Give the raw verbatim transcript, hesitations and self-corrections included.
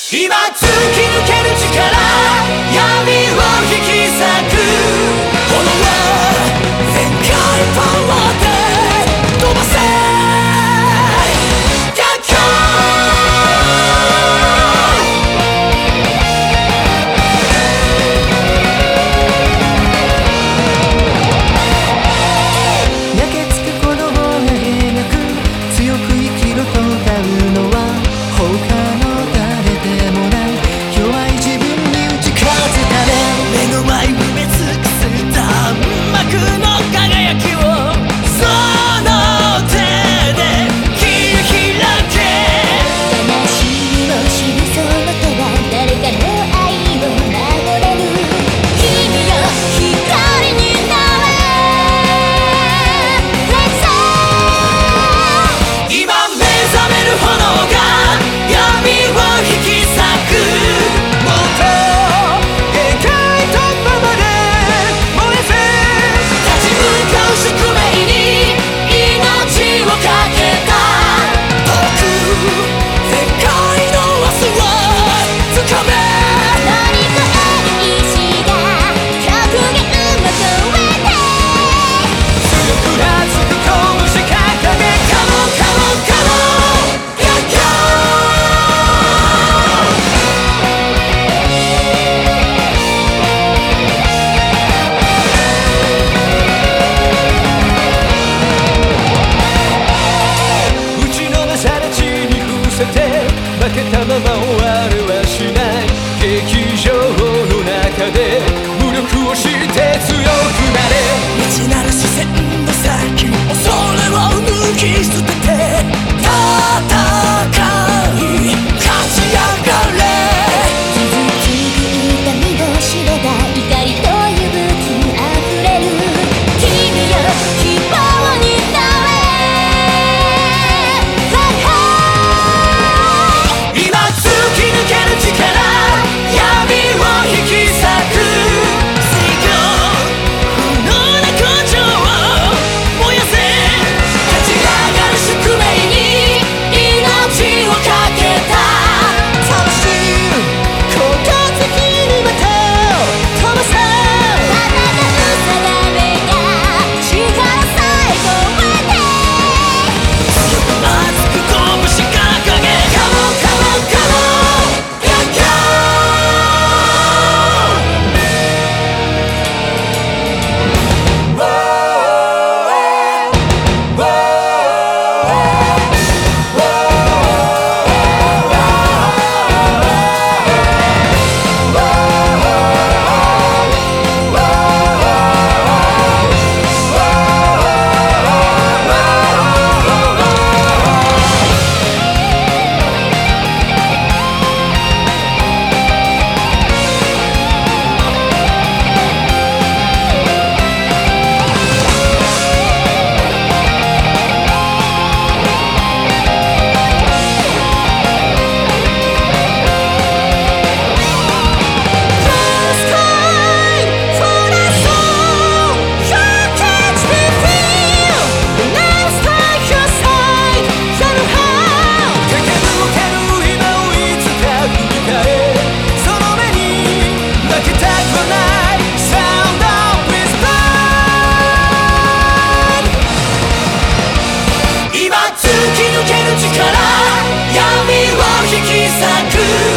今突き抜ける力、闇を引き裂く炎は全開パワーで飛ばせ逆境。 焼けつく鼓動が描く強く生きろと歌うのは他の誰でもない弱い自分に打ち勝つため。 目の前埋め尽くす弾幕の輝きをその手で切り開け。 悲しみを知るその手が誰かの愛を守れる。君よ光になれ Let's go。 今目覚める炎が闇を引き裂く。もっと限界突破まで燃えせ。立ち向かう宿命に命をかけた。遠く世界の明日をつかめ。 乗り越える意志が極限を超えて。 強く熱く拳掲げ Come on come on come on 逆境。打ちのめされ地に伏せて負けたまま終われはしない。劇場の中で無力をして強くなれ。未知なる視線の先恐れを抜き捨てて戦い勝ち上がれ。 傷つく痛みを知れば怒りと息吹あふれる。君よ希望になれ Fly high。 今突き抜ける力、闇を引き裂く。水曜不能な根性を燃やせ。立ち上がる宿命に命をかけた。魂こたつきにまた飛ばせ。 戦う定めが力さえ超えて。 強く熱く拳掲げ Come on come on come on 逆境。今突き抜ける力、闇を引き裂く。